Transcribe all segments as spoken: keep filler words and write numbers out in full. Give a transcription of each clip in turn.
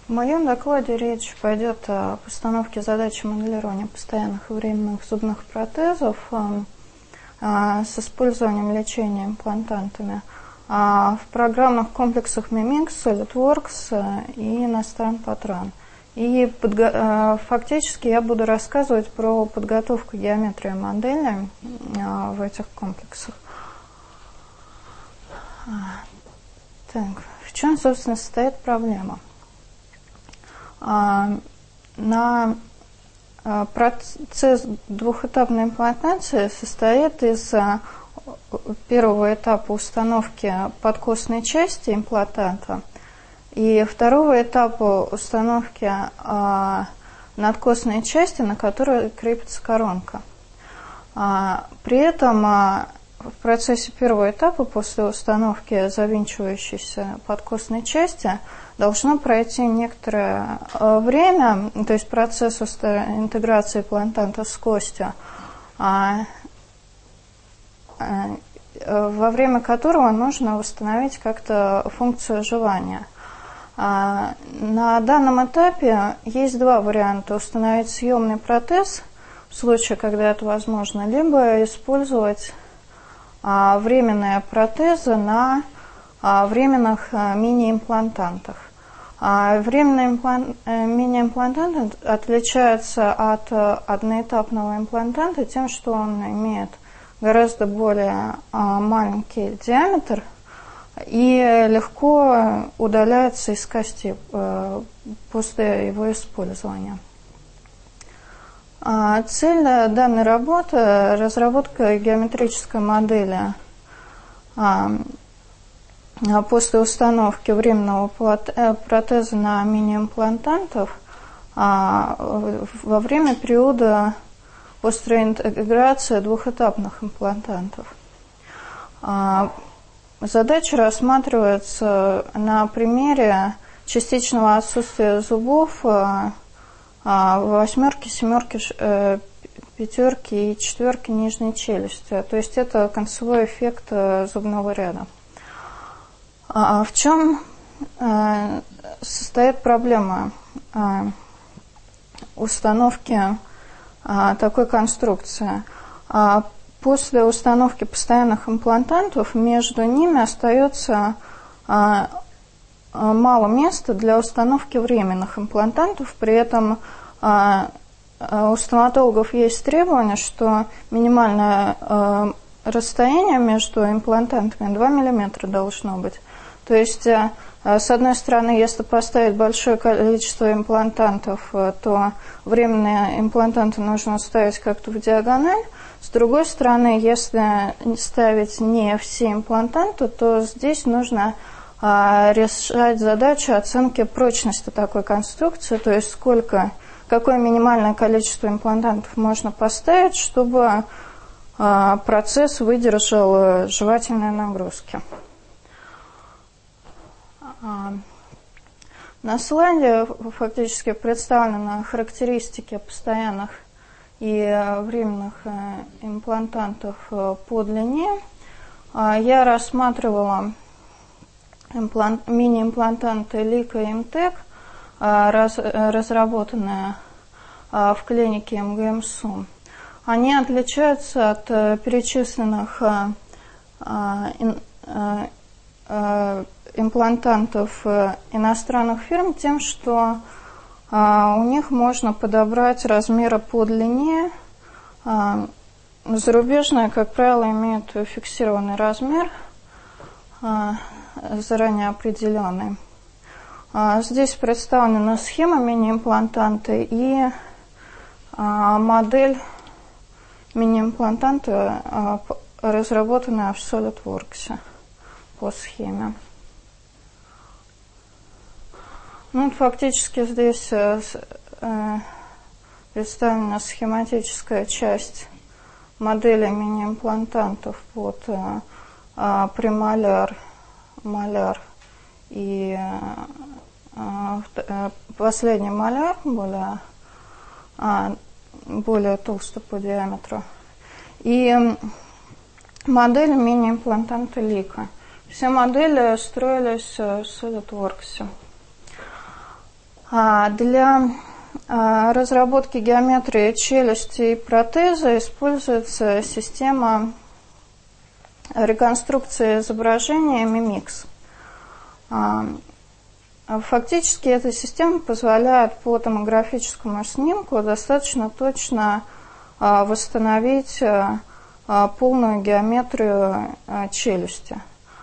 В моем докладе речь пойдет о постановке задачи моделирования постоянных и временных зубных протезов с использованием лечения имплантантами в программных комплексах Mimix, SolidWorks и Nostran Patron. И подго- фактически я буду рассказывать про подготовку геометрии модели в этих комплексах. Так, в чем, собственно, состоит проблема? На процесс двухэтапной имплантации состоит из первого этапа установки подкостной части имплантанта и второго этапа установки надкостной части, на которой крепится коронка. При этом в процессе первого этапа, после установки завинчивающейся подкостной части, должно пройти некоторое время, то есть процесс интеграции имплантанта с костью, во время которого нужно восстановить как-то функцию жевания. На данном этапе есть два варианта: установить съемный протез в случае, когда это возможно, либо использовать временные протезы на временных мини-имплантантах. Временные имплант, мини-имплантанты отличаются от одноэтапного имплантанта тем, что он имеет гораздо более маленький диаметр и легко удаляется из кости после его использования. Цель данной работы – разработка геометрической модели после установки временного протеза на мини-имплантантов во время периода острой интеграции двухэтапных имплантантов. Задача рассматривается на примере частичного отсутствия зубов восьмерки, семерки, пятерки и четверки нижней челюсти. То есть это концевой эффект зубного ряда. В чем состоит проблема установки такой конструкции? После установки постоянных имплантантов между ними остается мало места для установки временных имплантантов. При этом у стоматологов есть требование, что минимальное расстояние между имплантантами два миллиметра должно быть. То есть, с одной стороны, если поставить большое количество имплантантов, то временные имплантанты нужно ставить как-то в диагональ. С другой стороны, если ставить не все имплантанты, то здесь нужно решать задачу оценки прочности такой конструкции, то есть сколько, какое минимальное количество имплантантов можно поставить, чтобы процесс выдержал жевательные нагрузки. На слайде фактически представлены характеристики постоянных и временных имплантантов по длине. Я рассматривала имплант, мини-имплантанты Лика и Imtech, раз, разработанные в клинике эм гэ эм СУМ. Они отличаются от перечисленных имплантантов иностранных фирм тем, что у них можно подобрать размеры по длине. Зарубежные, как правило, имеют фиксированный размер, заранее определенный. Здесь представлена схема мини-имплантанта и модель мини-имплантанта, разработанная в SolidWorks по схеме. Ну, фактически здесь представлена схематическая часть модели мини-имплантантов под премоляр, моляр и последний моляр, более, более толстый по диаметру, и модель мини-имплантанта Лика. Все модели строились в SolidWorks. Для разработки геометрии челюсти и протеза используется система реконструкции изображения мимикс. Фактически эта система позволяет по томографическому снимку достаточно точно восстановить полную геометрию челюсти.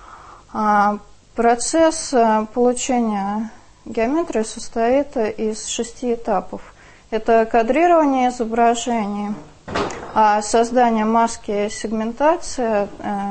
Процесс получения геометрии состоит из шести этапов. Это кадрирование изображений, создание маски и сегментация.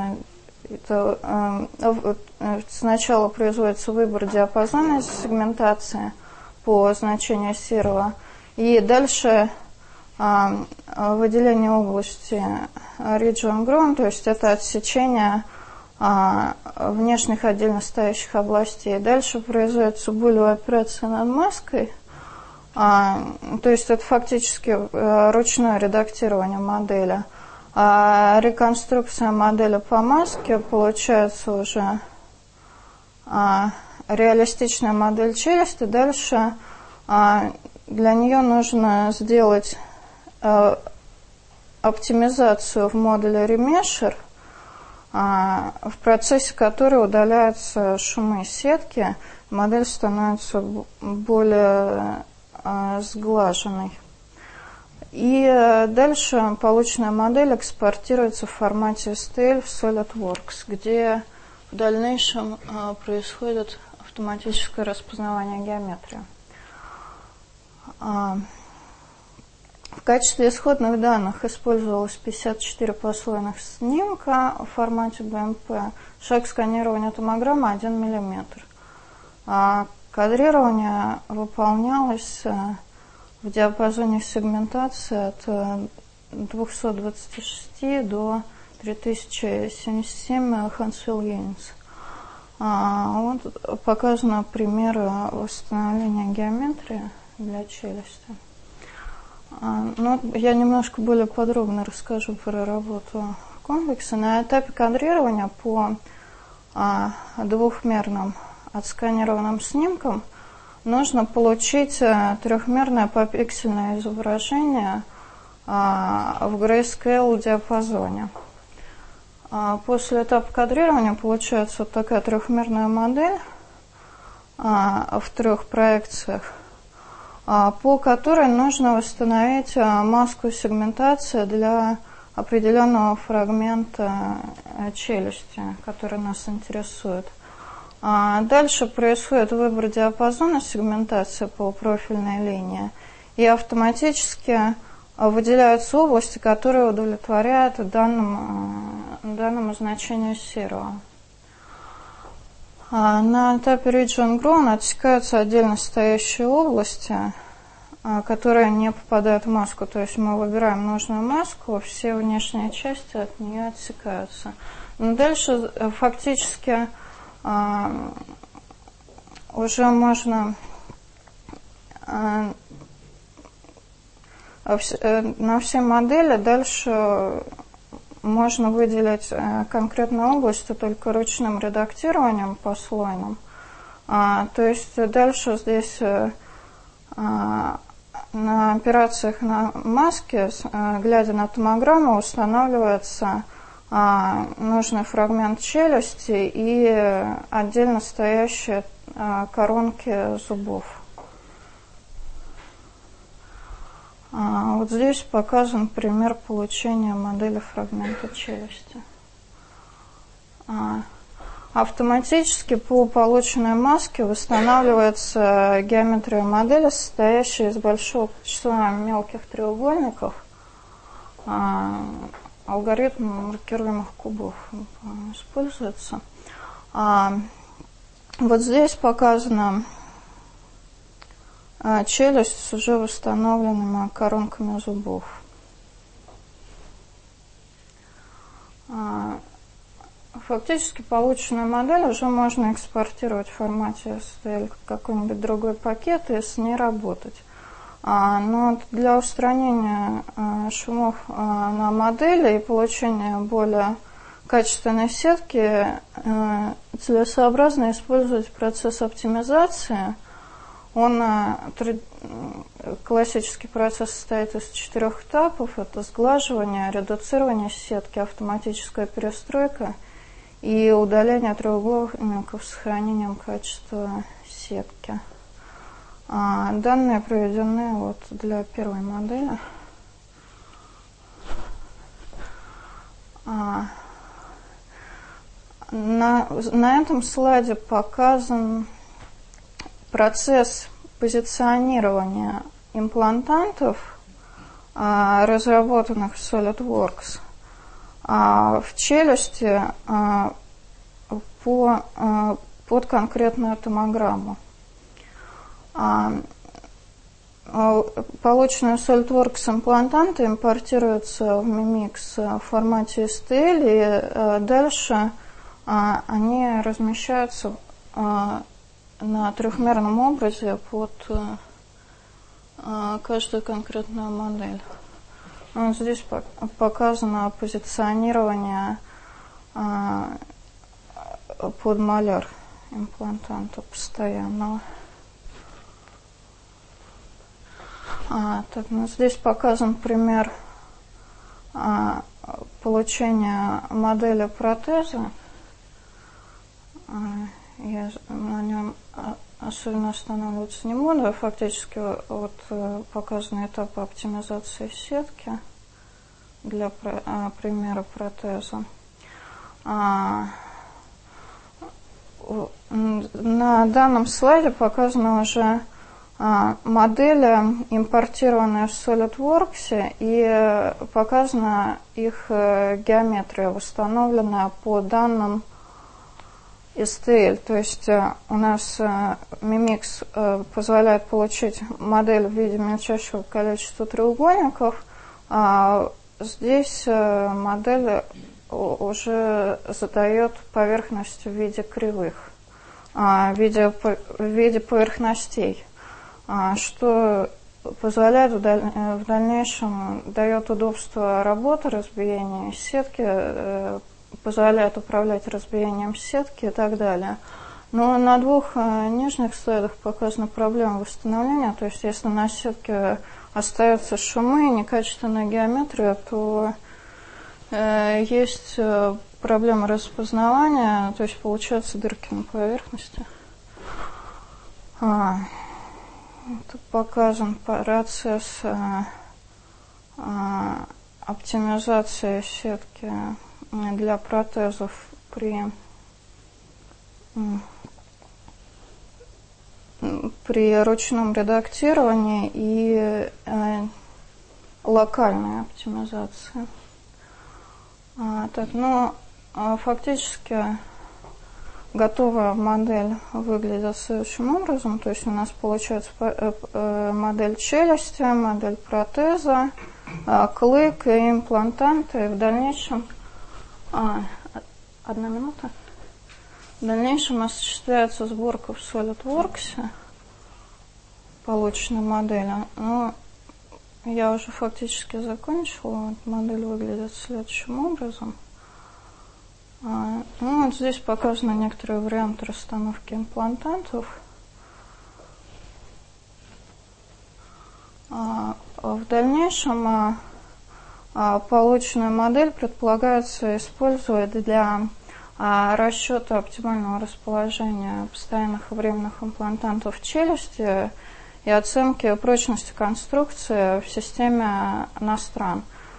Это, сначала производится выбор диапазона сегментации по значению серого, и дальше выделение области region ground, то есть это отсечение внешних отдельно стоящих областей. Дальше производится булевая операция над маской, то есть это фактически ручное редактирование модели. А реконструкция модели по маске, получается уже а, реалистичная модель челюсти. Дальше а, для нее нужно сделать а, оптимизацию в модуле Remesher, а, в процессе которой удаляются шумы сетки, модель становится более а, сглаженной. И дальше полученная модель экспортируется в формате эс ти эл в SolidWorks, где в дальнейшем происходит автоматическое распознавание геометрии. В качестве исходных данных использовалось пятьдесят четыре послойных снимка в формате бэ эм пэ. Шаг сканирования томограммы один миллиметр. Кадрирование выполнялось в диапазоне сегментации от двухсот двадцати шести до три тысячи семьдесят семь Hansfield Units. Вот показаны примеры восстановления геометрии для челюсти. Но я немножко более подробно расскажу про работу комплекса. На этапе кадрирования по двухмерным отсканированным снимкам нужно получить трехмерное попиксельное изображение в grayscale диапазоне. После этапа кадрирования получается вот такая трехмерная модель в трех проекциях, по которой нужно восстановить маску сегментации для определенного фрагмента челюсти, который нас интересует. Дальше происходит выбор диапазона сегментации по профильной линии, и автоматически выделяются области, которые удовлетворяют данному, данному значению серого. На этапе region ground отсекаются отдельно стоящие области, которые не попадают в маску. То есть мы выбираем нужную маску, все внешние части от нее отсекаются. Но дальше фактически уже можно на все модели дальше можно выделить конкретную область только ручным редактированием послойным. То есть дальше здесь на операциях на маске, глядя на томограмму, устанавливается нужный фрагмент челюсти и отдельно стоящие коронки зубов. Вот здесь показан пример получения модели фрагмента челюсти. Автоматически по полученной маске восстанавливается геометрия модели, состоящая из большого числа мелких треугольников. Алгоритм маркируемых кубов используется. Вот здесь показана челюсть с уже восстановленными коронками зубов. Фактически полученную модель уже можно экспортировать в формате эс ти эл в какой-нибудь другой пакет и с ней работать. Но для устранения шумов на модели и получения более качественной сетки целесообразно использовать процесс оптимизации, Он, классический процесс состоит из четырех этапов. Это сглаживание, редуцирование сетки, автоматическая перестройка и удаление треугольников с сохранением качества сетки. Данные приведены вот для первой модели. На, на этом слайде показан процесс позиционирования имплантантов, разработанных в SolidWorks, в челюсти по, под конкретную томограмму. Полученные SolidWorks имплантанты импортируются в Mimix в формате эс тэ эль, и дальше они размещаются на трехмерном образе под каждую конкретную модель. Здесь показано позиционирование под маляр имплантанта постоянного. А, так, ну, здесь показан пример а, получения модели протеза. А, я на нем особенно останавливаться не буду. Фактически вот показаны этапы оптимизации сетки для а, примера протеза. А, на данном слайде показаны уже модели, импортированные в SolidWorks, и показана их геометрия, восстановленная по данным эс тэ эль. То есть у нас Mimix позволяет получить модель в виде мельчайшего количества треугольников, а здесь модель уже задает поверхность в виде кривых, в виде, в виде поверхностей, что позволяет в, даль... в дальнейшем, дает удобство работы, разбиения сетки, позволяет управлять разбиением сетки и так далее. Но на двух нижних слайдах показана проблема восстановления, то есть если на сетке остаются шумы и некачественная геометрия, то э, есть проблема распознавания, то есть получаются дырки на поверхности. А, Тут показан процесс а, а, оптимизации сетки для протезов при, при ручном редактировании и а, локальной оптимизации. А, так, ну, а фактически готовая модель выглядит следующим образом. То есть у нас получается модель челюсти, модель протеза, клык и имплантанты. И в дальнейшем, а, одна минута, в дальнейшем осуществляется сборка в SolidWorks полученной модели. Но я уже фактически закончила. Вот модель выглядит следующим образом. Ну, вот здесь показаны некоторые варианты расстановки имплантантов. В дальнейшем полученную модель предполагается использовать для расчета оптимального расположения постоянных и временных имплантантов в челюсти и оценки прочности конструкции в системе Nastran,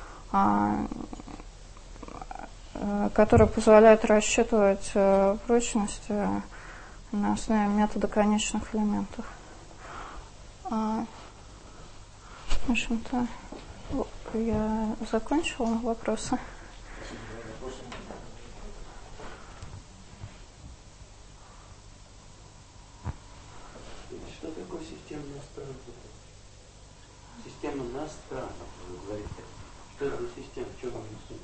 который позволяет рассчитывать прочность на основе метода конечных элементов. В общем-то, я закончила вопросы. Что такое система Nastran? Система Nastran, вы говорите. Что это за система? В чем она суть?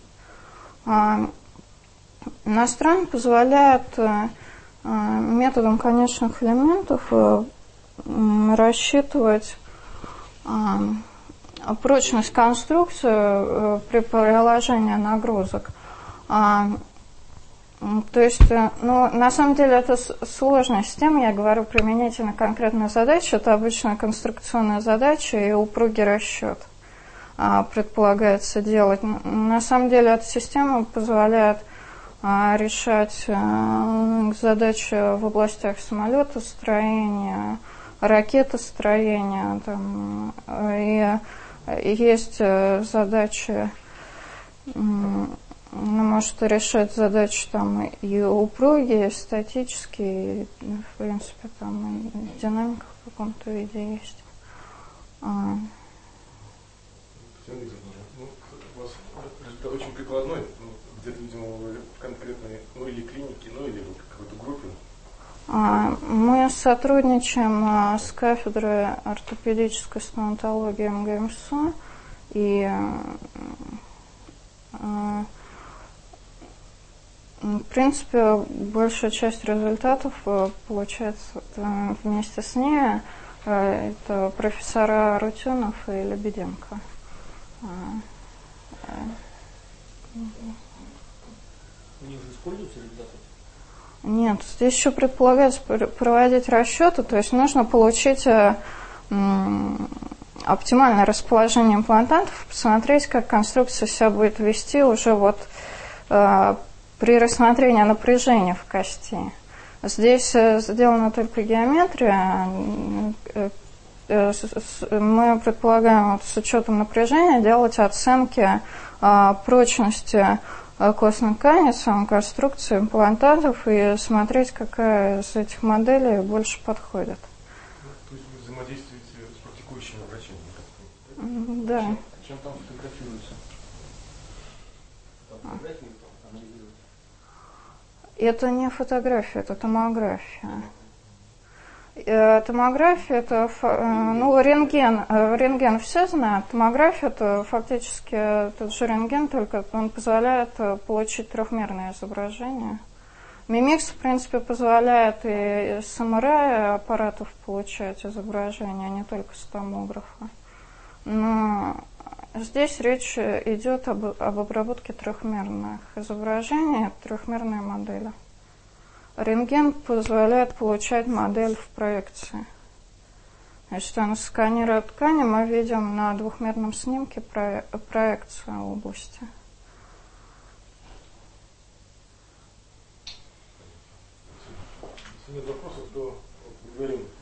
Nastran позволяет методом конечных элементов рассчитывать прочность конструкции при приложении нагрузок. То есть, ну, на самом деле, это сложная система, я говорю применительно конкретной задачи, это обычно конструкционная задача и упругий расчет предполагается делать. На самом деле, эта система позволяет решать задачи в областях самолетостроения, ракетостроения, там, и есть задачи, она может решать задачи там и упругие, и статические, и, в принципе, там и динамика в каком-то виде есть. А. Ну, у вас результат очень прикладной, ну, где-то, видимо, в конкретной, ну, или клинике, ну, или в какой-то группе. А, мы сотрудничаем а, с кафедрой ортопедической стоматологии эм гэ эм эс у, и а, в принципе, большая часть результатов получается вместе с ней. Это профессора Рутюнов и Лебеденко. У них же используются результаты? Нет, здесь еще предполагается проводить расчеты, то есть нужно получить оптимальное расположение имплантантов, посмотреть, как конструкция себя будет вести уже вот при рассмотрении напряжения в кости. Здесь сделана только геометрия. Мы предполагаем вот с учетом напряжения делать оценки прочности костной ткани, самой конструкции имплантатов и смотреть, какая из этих моделей больше подходит. Ну, то есть вы взаимодействуете с практикующими врачами? Да. Чем, чем там фотографируется? Там фотографии анализируют? Это не фотография, это томография. Томография – это, ну, рентген, рентген все знают, томография – это фактически тот же рентген, только он позволяет получить трехмерное изображение. Мимикс, в принципе, позволяет и с эм эр ай аппаратов получать изображение, а не только с томографа. Но здесь речь идет об, об обработке трехмерных изображений, трехмерной модели. Рентген позволяет получать модель в проекции. Значит, он сканирует ткани, мы видим на двухмерном снимке про, проекцию области. Если нет вопросов, то говорим.